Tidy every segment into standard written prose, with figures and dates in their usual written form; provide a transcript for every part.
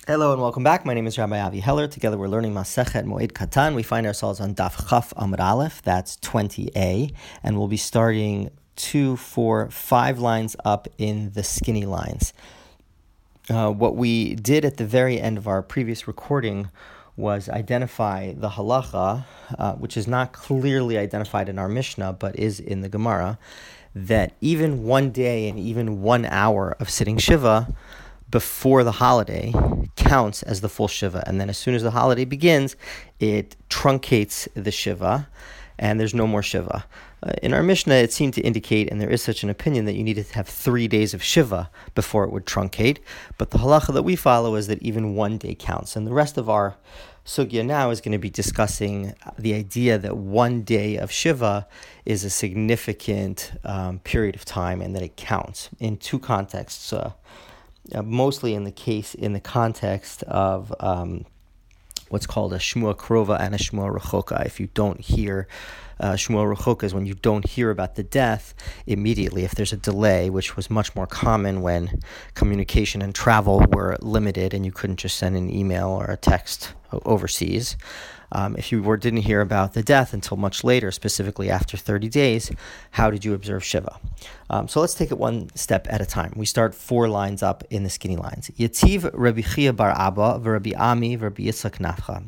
Hello and welcome back. My name is Rabbi Avi Heller. Together we're learning Masechet Moed Katan. We find ourselves on Daf Chaf Amud Aleph, that's 20a, and we'll be starting 2, 4, 5 lines up in the skinny lines. What we did at the very end of our previous recording was identify the halacha, which is not clearly identified in our Mishnah, but is in the Gemara, that even one day and even 1 hour of sitting Shiva before the holiday counts as the full Shiva. And then as soon as the holiday begins, it truncates the Shiva, and there's no more Shiva. In our Mishnah, it seemed to indicate, and there is such an opinion, that you needed to have 3 days of Shiva before it would truncate. But the halacha that we follow is that even 1 day counts. And the rest of our sugya now is going to be discussing the idea that 1 day of Shiva is a significant period of time and that it counts in two contexts. Mostly in the context of what's called a Shmua Krova and a Shmua Rechoka. If you don't hear, Shmua Rechoka is when you don't hear about the death immediately. If there's a delay, which was much more common when communication and travel were limited and you couldn't just send an email or a text overseas. If you didn't hear about the death until much later, specifically after 30 days, how did you observe Shiva? So let's take it one step at a time. We start 4 lines up in the skinny lines. Yativ Rabbi Chia bar Abba, Rabbi Ami, Rabbi Yitzchak Nafcha.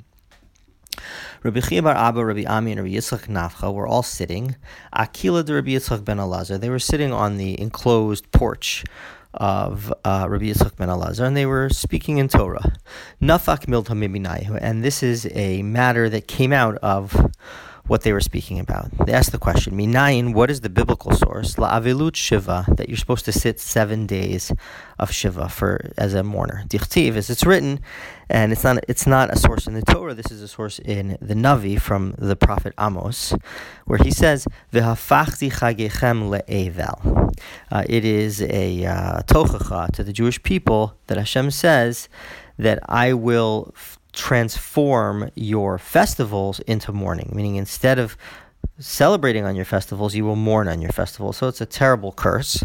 Rabbi Chia bar Abba, Rabbi Ami, and Rabbi Yitzchak Nafcha were all sitting. Akila de Rabbi Yitzchak ben Elazar. They were sitting on the enclosed porch of Rabbi Yitzchak ben Elazar, and they were speaking in Torah. Nafak milta miminayu, and this is a matter that came out of what they were speaking about. They asked the question, Minayin, what is the biblical source? La avilut Shiva, that you're supposed to sit 7 days of Shiva as a mourner. Dichtiv, as it's written, and it's not a source in the Torah, this is a source in the Navi from the prophet Amos, where he says, V'hafachti chagechem le'evel. It is a tochacha to the Jewish people that Hashem says that I will transform your festivals into mourning, meaning instead of celebrating on your festivals, you will mourn on your festivals. So it's a terrible curse.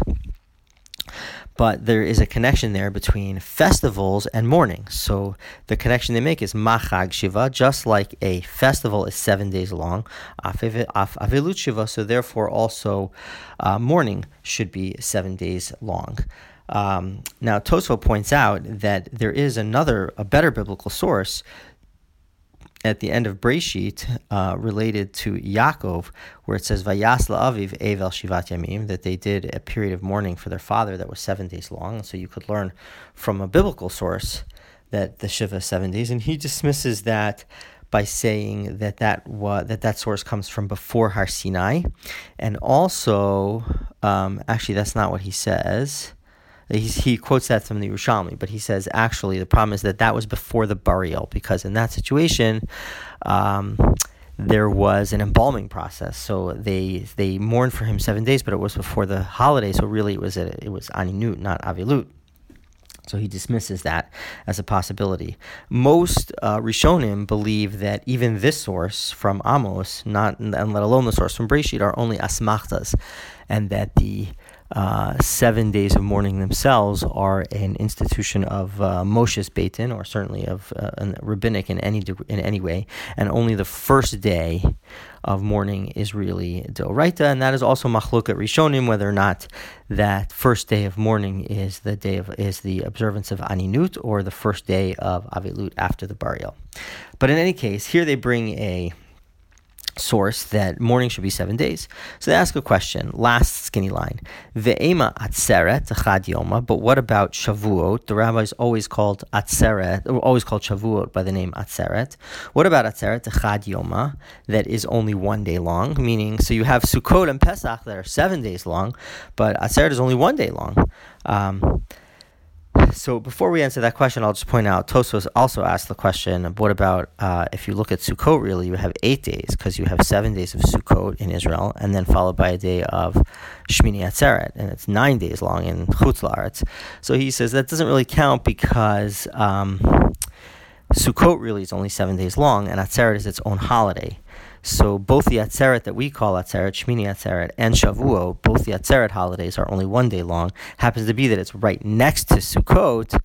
But there is a connection there between festivals and mourning. So the connection they make is Machag Shiva, just like a festival is 7 days long, Avilut Shiva, so therefore also mourning should be 7 days long. Now, Tosfot points out that there is a better biblical source at the end of Breshit related to Yaakov, where it says, Vayas la'aviv evel shivat yamim, that they did a period of mourning for their father that was 7 days long. And so you could learn from a biblical source that the Shiva is 7 days. And he dismisses that by saying that source comes from before Har Sinai. And also, actually, that's not what he says. He quotes that from the Yerushalmi, but he says actually the problem is that was before the burial, because in that situation there was an embalming process. So they mourned for him 7 days, but it was before the holiday, so really it was aninut, not avilut. So he dismisses that as a possibility. Most Rishonim believe that even this source from Amos, and let alone the source from Breshit, are only asmachtas, and that the 7 days of mourning themselves are an institution of Moshe's Beit Din, or certainly of rabbinic in any way, and only the first day of mourning is really D'Oraita, and that is also Machloket Rishonim, whether or not that first day of mourning is the observance of Aninut, or the first day of Avilut after the burial. But in any case, here they bring a source that mourning should be 7 days. So they ask a question, last skinny line. Ve'ema atzeret chad yoma, but what about Shavuot? The rabbis always called Shavuot by the name atzeret. What about atzeret chad yoma, that is only 1 day long? Meaning, so you have Sukkot and Pesach that are 7 days long, but atzeret is only 1 day long. So before we answer that question, I'll just point out, Tosfos also asked the question, what about if you look at Sukkot, really, you have 8 days, because you have 7 days of Sukkot in Israel, and then followed by a day of Shmini Atzeret, and it's 9 days long in Chutz La'aretz. So he says that doesn't really count because Sukkot really is only 7 days long, and Atzeret is its own holiday. So both the Atzeret that we call Atzeret, Shmini Atzeret, and Shavuot, both the Atzeret holidays are only 1 day long. Happens to be that it's right next to Sukkot,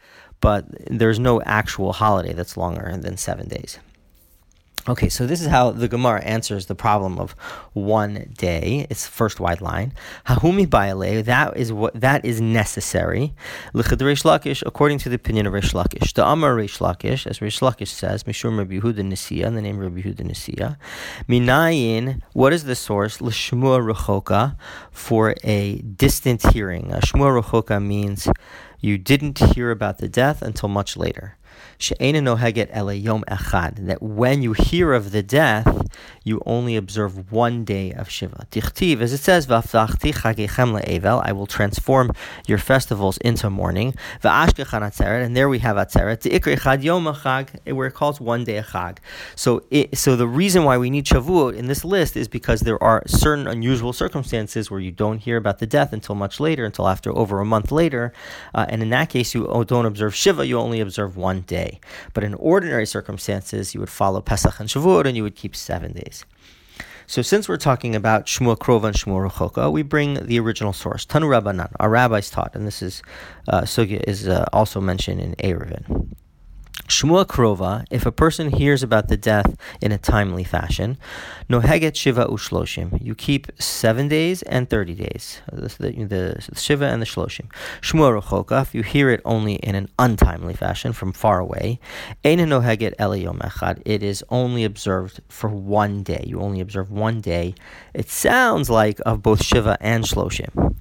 but there's no actual holiday that's longer than 7 days. Okay, so this is how the Gemara answers the problem of 1 day. It's the first wide line. Hahumi ba'aleh, that is necessary. L'chad Reish Lakish, according to the opinion of Reish Lakish. The Amar Reish Lakish, as Reish Lakish says, Mishum Rabbi Yehuda Nisiya, in the name of Rabbi Yehuda Nisiya. Minayin, what is the source? L'shmua rechoka, for a distant hearing. Shmua rechoka means you didn't hear about the death until much later. She'ena noheget ele yom echad, that when you hear of the death, you only observe 1 day of Shiva. Tichtiv, as it says, V'aftachti chagechem le'evel, I will transform your festivals into mourning. V'ashkechan atzeret, and there we have atzeret. T'ikri chad yom achag, where it calls 1 day a chag. So the reason why we need Shavuot in this list is because there are certain unusual circumstances where you don't hear about the death until much later, until after over a month later, and in that case you don't observe Shiva, you only observe 1 day. But in ordinary circumstances, you would follow Pesach and Shavuot, and you would keep 7 days. So since we're talking about Shmua Krova and Shmua Rechoka, we bring the original source. Tanu Rabbanan, our rabbis taught, and this is sugya is also mentioned in Eruvin. Shmua Krova, if a person hears about the death in a timely fashion, noheget shiva ushloshim, you keep 7 days and 30 days, the shiva and the shloshim. Shmua Rechoka, if you hear it only in an untimely fashion, from far away, ein noheget ele yom echad, it is only observed for 1 day. You only observe 1 day. It sounds like of both shiva and shloshim.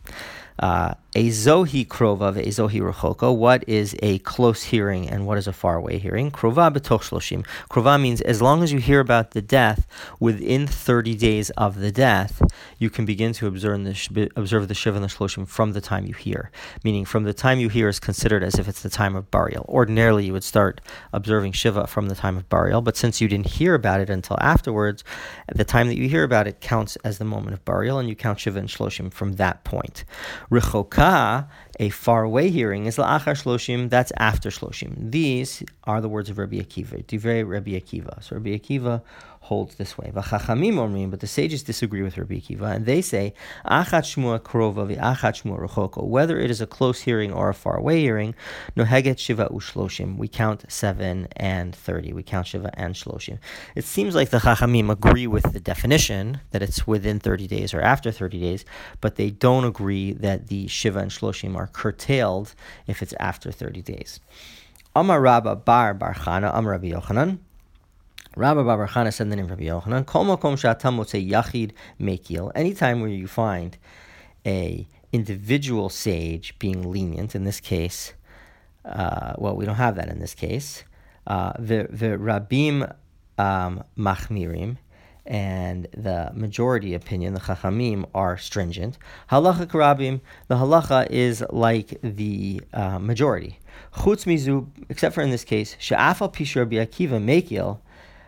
Ezohi krova ve'ezohi rechoka. What is a close hearing and what is a faraway hearing? Krova b'toch shloshim. Krova means as long as you hear about the death within 30 days of the death, you can begin to observe the shiva and the shloshim from the time you hear. Meaning, from the time you hear is considered as if it's the time of burial. Ordinarily, you would start observing shiva from the time of burial, but since you didn't hear about it until afterwards, at the time that you hear about it counts as the moment of burial, and you count shiva and shloshim from that point. Rechoka, a faraway hearing, is la'achar shloshim, that's after shloshim. These are the words of Rabbi Akiva, Divrei Rabbi Akiva. So Rabbi Akiva holds this way. V'chachamim omrim, but the sages disagree with Rabbi Akiva, and they say, achat shmua krova v'achat shmua rechoka, whether it is a close hearing or a faraway hearing, noheget shiva u'shloshim, we count 7 and 30, we count shiva and shloshim. It seems like the chachamim agree with the definition, that it's within 30 days or after 30 days, but they don't agree that the shiva and shloshim are curtailed if it's after 30 days. Amar Rabba bar Chana, Amar Rabbi Yochanan. Rabba bar Chana said in the name of Rabbi Yochanan, Kol makom she'atam motzei yachid mekil, anytime where you find a individual sage being lenient, in this case, we don't have that in this case, the rabim machmirim, and the majority opinion, the chachamim, are stringent. Halacha karabim, the halacha is like the majority. Chutz mizu, except for in this case, she'afal pish Rabbi Akiva mekil,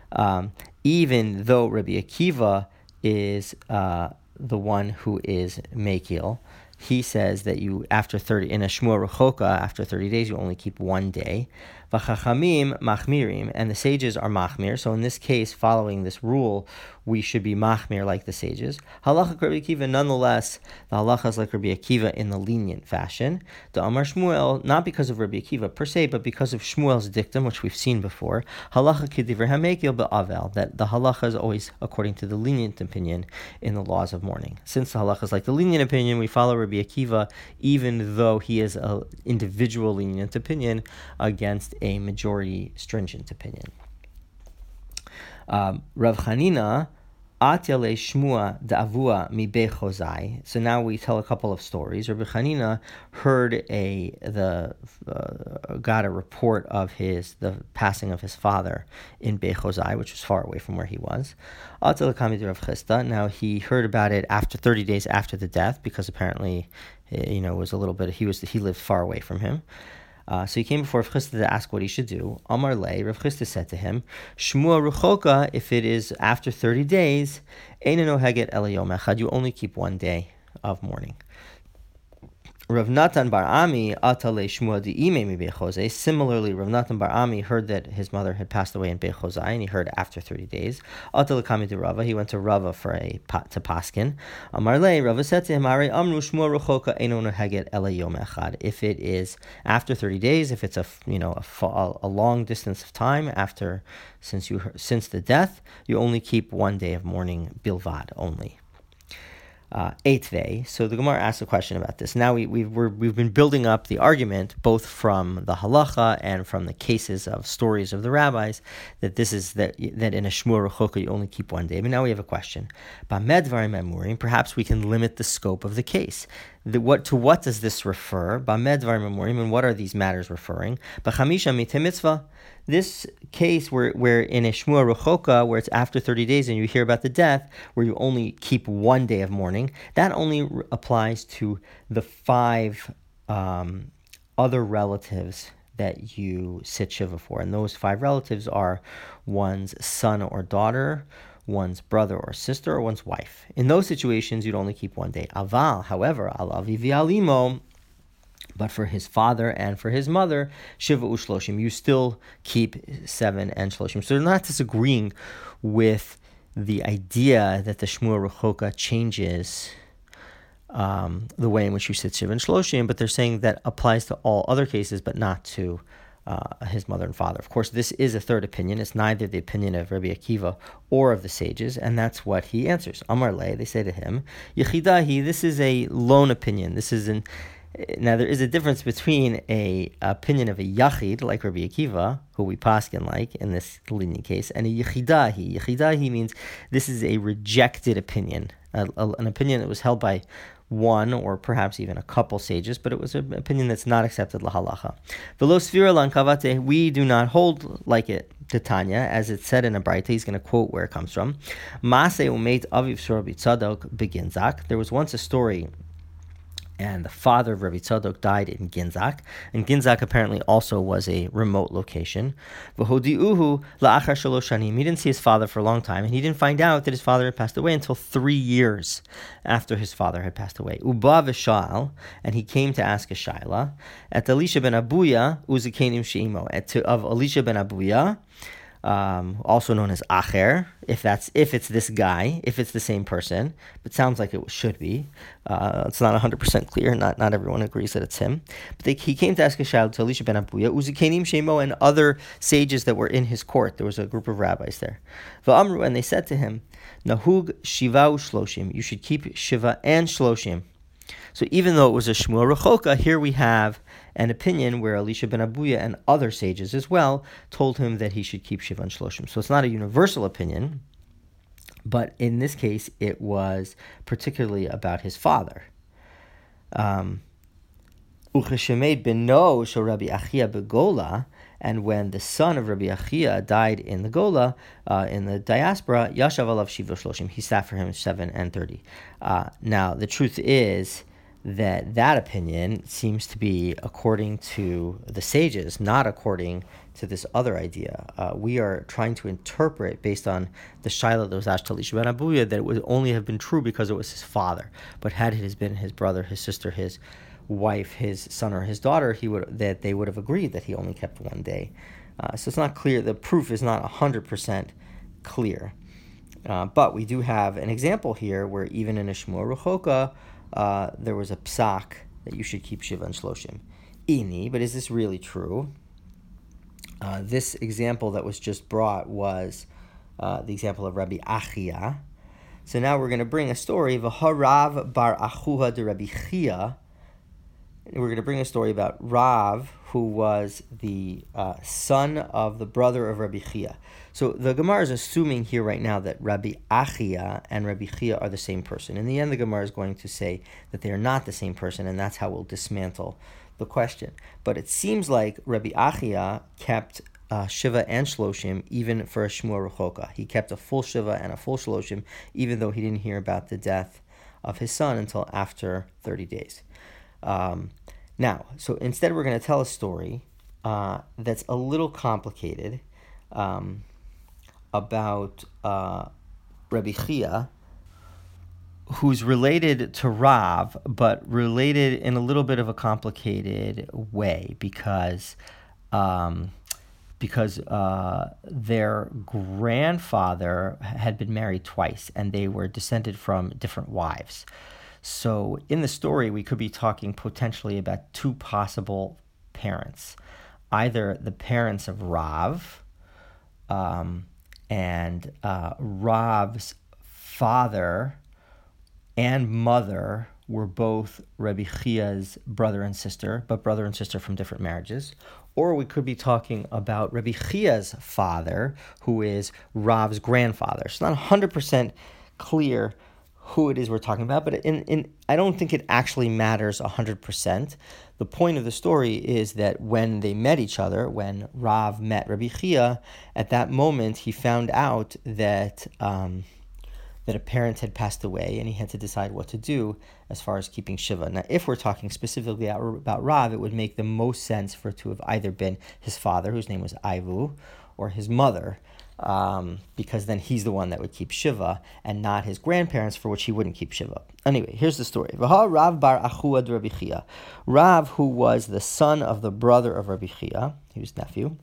even though Rabbi Akiva is the one who is mekil, he says that you, after 30, in a Shmua Rechoka, after 30 days, you only keep 1 day. V'chachamim machmirim, and the sages are machmir. So in this case, following this rule, we should be machmir like the sages. Halacha Rabbi Akiva, nonetheless, the halacha is like Rabbi Akiva in the lenient fashion. The Amar Shmuel, not because of Rabbi Akiva per se, but because of Shmuel's dictum, which we've seen before. Halacha k'divrei hamekil be'avel, that the halacha is always according to the lenient opinion in the laws of mourning. Since the halacha is like the lenient opinion, we follow Rabbi Akiva, even though he is an individual lenient opinion against a majority stringent opinion. Rav Chanina, Atyale Shmua Da'avua Mi Bechozai. So now we tell a couple of stories. Rabbi Chanina heard got a report of the passing of his father in Bechozai, which was far away from where he was. Atyale Kamid Rav Chisda. Now he heard about it after 30 days after the death, because apparently, it was a little bit. He lived far away from him. So he came before Rav Chisda to ask what he should do. Amar lei, Rav Chisda said to him, Shmua Rechoka, if it is after 30 days, Eina noheget ele yom echad, you only keep 1 day of mourning. Rav Natan Bar Ami atale Shmuel di'ime mi Bechozai. Similarly, Rav Natan Bar Ami heard that his mother had passed away in Bechozai, and he heard after 30 days. Atale Kami de Rava. He went to Rava to paskin. Amarle, Rava said to him, Are Amru Shmuel Rechoka Eino Noheget Ela Yom Echad. If it is after 30 days, if it's a long distance of time since the death, you only keep 1 day of mourning bilvad only. Eitvei. So the Gemara asks a question about this. Now we've been building up the argument both from the halacha and from the cases of stories of the rabbis that this is that in a Shmuel Rechoka you only keep 1 day. But now we have a question. Perhaps we can limit the scope of the case. To what does this refer? And what are these matters referring? This case where in a Shmuel Rechoka, where it's after 30 days and you hear about the death, where you only keep 1 day of mourning, that only applies to the 5 other relatives that you sit Shiva for. And those 5 relatives are one's son or daughter, one's brother or sister, or one's wife. In those situations, you'd only keep 1 day. Aval, however, al avi v'alimo, but for his father and for his mother, Shiva u'shloshim, you still keep 7 and shloshim. So they're not disagreeing with the idea that the Shmuel Rechoka changes the way in which you sit Shiva and shloshim, but they're saying that applies to all other cases, but not to his mother and father. Of course, this is a third opinion. It's neither the opinion of Rabbi Akiva or of the sages, and that's what he answers. Amar le, they say to him, Yechidahi, this is a lone opinion. Now, there is a difference between a opinion of a yachid, like Rabbi Akiva, who we paskin like in this lenient case, and a yechidahi. Yechidahi means this is a rejected opinion, an opinion that was held by one or perhaps even a couple sages, but it was an opinion that's not accepted lahalacha. V'lo sfira lan kavate, we do not hold like it. Tanya, as it said in a Braita, he's going to quote where it comes from. Maaseh umeit aviv shel Rabbi Tzadok beginzak. There was once a story, and the father of Rabbi Tzadok died in Ginzak, and Ginzak apparently also was a remote location. V'hodi'uhu la'achar shalosh shanim. He didn't see his father for a long time, and he didn't find out that his father had passed away until 3 years after his father had passed away. Uba v'shal, and he came to ask a shaila at Elisha ben Abuya uzikenim sheimo, of Elisha ben Abuya, also known as Acher, if it's this guy, if it's the same person, but sounds like it should be. It's not 100% clear. Not everyone agrees that it's him. But he came to ask a shaila to Elisha ben Abuya, Uzikenim Shemo, and other sages that were in his court. There was a group of rabbis there. V'amru, and they said to him, Nahug Shiva u'shloshim, you should keep Shiva and Shloshim. So even though it was a Shmuel Rechoka, here we have an opinion where Elisha ben Abuya and other sages as well told him that he should keep Shiva and Shloshim. So it's not a universal opinion, but in this case, it was particularly about his father. Ucheshemed beno shel Rabbi Achia begola, and when the son of Rabbi Achia died in the Gola, in the diaspora, Yashav alav Shiva Shloshim, he sat for him 7 and 30. Now, the truth is that opinion seems to be according to the sages, not according to this other idea. We are trying to interpret based on the shaila that was asked to Elisha ben Abuya that it would only have been true because it was his father. But had it been his brother, his sister, his wife, his son, or his daughter, they would have agreed that he only kept 1 day. So it's not clear. The proof is not 100% clear. But we do have an example here where even in a Shmuel Rechoka, there was a psak that you should keep Shiva and Shloshim. Ini, but is this really true? This example that was just brought was the example of Rabbi Achia. So now we're going to bring a story, V'harav bar Achuha de Rabbi Chia. We're going to bring a story about Rav, who was the son of the brother of Rabbi Chia. So the Gemara is assuming here right now that Rabbi Achia and Rabbi Chia are the same person. In the end, the Gemara is going to say that they are not the same person, and that's how we'll dismantle the question. But it seems like Rabbi Achia kept Shiva and Shloshim even for a Shmuel Rechoka. He kept a full Shiva and a full Shloshim, even though he didn't hear about the death of his son until after 30 days. Now, so instead we're going to tell a story that's a little complicated about Rabbi Chia. who's related to Rav, but related in a little bit of a complicated way because their grandfather had been married twice and they were descended from different wives. So in the story, we could be talking potentially about two possible parents, either the parents of Rav, and Rav's father and mother were both Rabbi Chia's brother and sister, but brother and sister from different marriages. Or we could be talking about Rabbi Chia's father, who is Rav's grandfather. It's not 100% clear who it is we're talking about, but I don't think it actually matters 100%. The point of the story is that when they met each other, when Rav met Rabbi Chia, at that moment he found out that that a parent had passed away, and he had to decide what to do as far as keeping Shiva. Now, if we're talking specifically about Rav, it would make the most sense for it to have either been his father, whose name was Aivu, or his mother, because then he's the one that would keep Shiva, and not his grandparents, for which he wouldn't keep Shiva. Anyway, here's the story. Rav bar Achuad Rabbi Chia. Rav, who was the son of the brother of Rabbi Chia, he was nephew,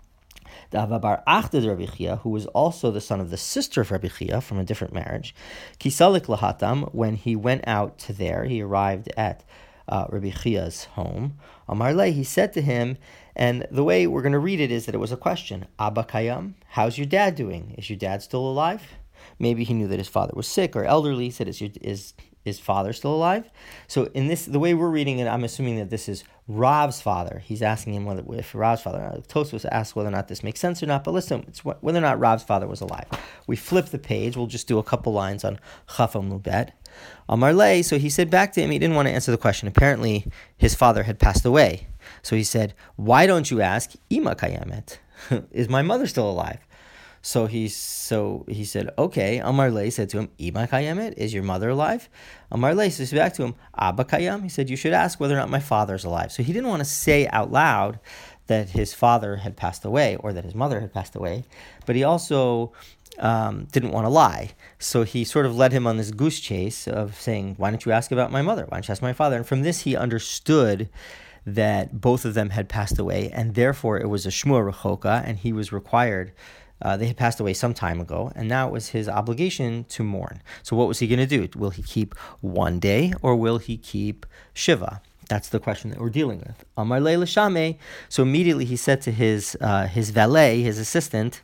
Dava bar Achdad Rabbi Chia, who was also the son of the sister of Rabbi Chia from a different marriage, Kisalik Lahatam, when he went out to there, he arrived at Rabbi Chia's home. Amar Le, he said to him, and the way we're going to read it is that it was a question. Abba Kayam, how's your dad doing? Is your dad still alive? Maybe he knew that his father was sick or elderly. He said, is his father still alive? So in this, the way we're reading it, I'm assuming that this is Rav's father. He's asking him if Rav's father. Tosfos asks whether or not this makes sense or not, but listen, it's whether or not Rav's father was alive. We flip the page. We'll just do a couple lines on Chaf Amud Bet. Amar Le, so he said back to him, he didn't want to answer the question. Apparently, his father had passed away. So he said, why don't you ask, Ima Kayamet? Is my mother still alive? So he said, okay. Amar Le said to him, Ima Kayamet, is your mother alive? Amar Le says back to him, Abba Kayam. He said, you should ask whether or not my father's alive. So he didn't want to say out loud that his father had passed away or that his mother had passed away, but he also didn't want to lie. So he sort of led him on this goose chase of saying, why don't you ask about my mother? Why don't you ask my father? And from this he understood that both of them had passed away, and therefore it was a Shmua Rechoka, and he was required. They had passed away some time ago, and now it was his obligation to mourn. So what was he going to do? Will he keep one day, or will he keep Shiva? That's the question that we're dealing with. Amar Le l'shameh. So immediately he said to his valet, his assistant,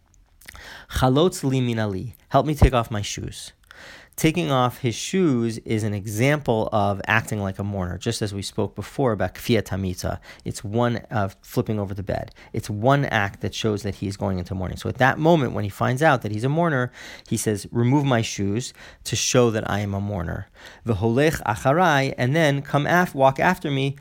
Chalotz li minali, help me take off my shoes. Taking off his shoes is an example of acting like a mourner, just as we spoke before about kfiyat hamita. It's one of flipping over the bed. It's one act that shows that he is going into mourning. So at that moment, when he finds out that he's a mourner, he says, remove my shoes to show that I am a mourner. V'holech acharai, and then walk after me.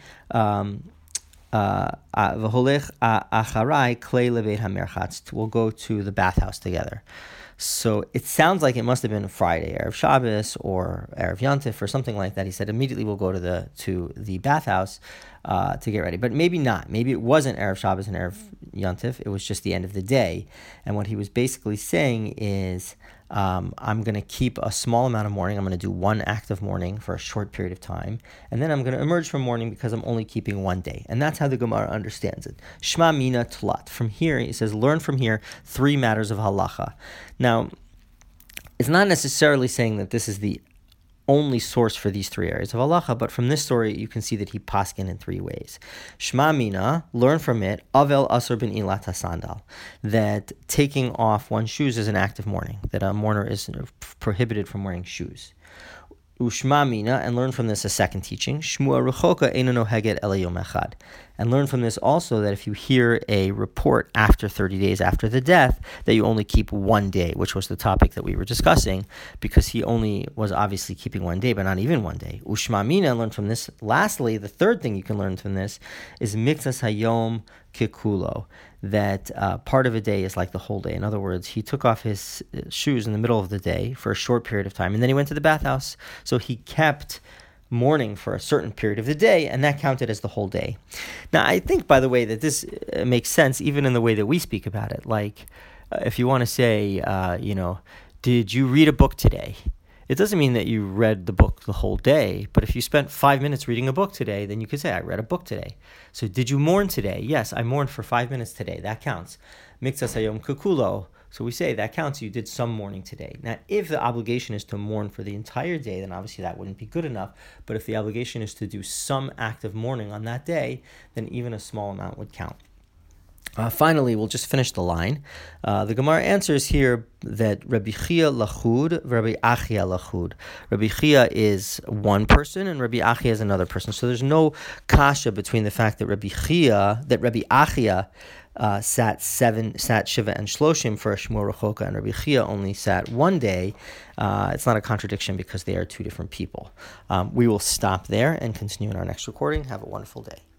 V'holech acharai klei leveit hamerchatz. We'll go to the bathhouse together. So it sounds like it must have been a Friday, Erev Shabbos or Erev Yantif or something like that. He said immediately we'll go to the bathhouse to get ready. But maybe not. Maybe it wasn't Erev Shabbos and Erev Yantif. It was just the end of the day. And what he was basically saying is, I'm going to keep a small amount of mourning. I'm going to do one act of mourning for a short period of time. And then I'm going to emerge from mourning because I'm only keeping one day. And that's how the Gemara understands it. Shma mina tlat. From here, he says, learn from here 3 matters of halacha. Now, it's not necessarily saying that this is the only source for these 3 areas of halacha, but from this story you can see that he paskin in 3 ways. Shma mina, learn from it, avel asur ben ilat hasandal, that taking off one's shoes is an act of mourning, that a mourner is prohibited from wearing shoes. Ushma mina, and learn from this a second teaching, shmua rechoka eino noheget ela yom echad, and learn from this also that if you hear a report after 30 days after the death, that you only keep 1 day, which was the topic that we were discussing, because he only was obviously keeping 1 day, but not even 1 day. Ushma mina, learn from this. Lastly, the third thing you can learn from this is miktas hayom kikulo, that part of a day is like the whole day. In other words, he took off his shoes in the middle of the day for a short period of time, and then he went to the bathhouse. So he kept mourning for a certain period of the day, and that counted as the whole day. Now, I think, by the way, that this makes sense even in the way that we speak about it. Like, if you want to say, did you read a book today? it doesn't mean that you read the book the whole day, but if you spent 5 minutes reading a book today, then you could say, I read a book today. So did you mourn today? Yes, I mourned for 5 minutes today. That counts. Miktsas hayom kukulo. So we say that counts. You did some mourning today. Now, if the obligation is to mourn for the entire day, then obviously that wouldn't be good enough. But if the obligation is to do some act of mourning on that day, then even a small amount would count. Finally, we'll just finish the line. The Gemara answers here that Rabbi Chia lachud, Rabbi Achia lachud. Rabbi Chia is one person and Rabbi Achia is another person. So there's no kasha between the fact that Rabbi Achia sat Shiva and Shloshim for a Shmur Rechoka, and Rabbi Chia only sat one day. It's not a contradiction because they are two different people. We will stop there and continue in our next recording. Have a wonderful day.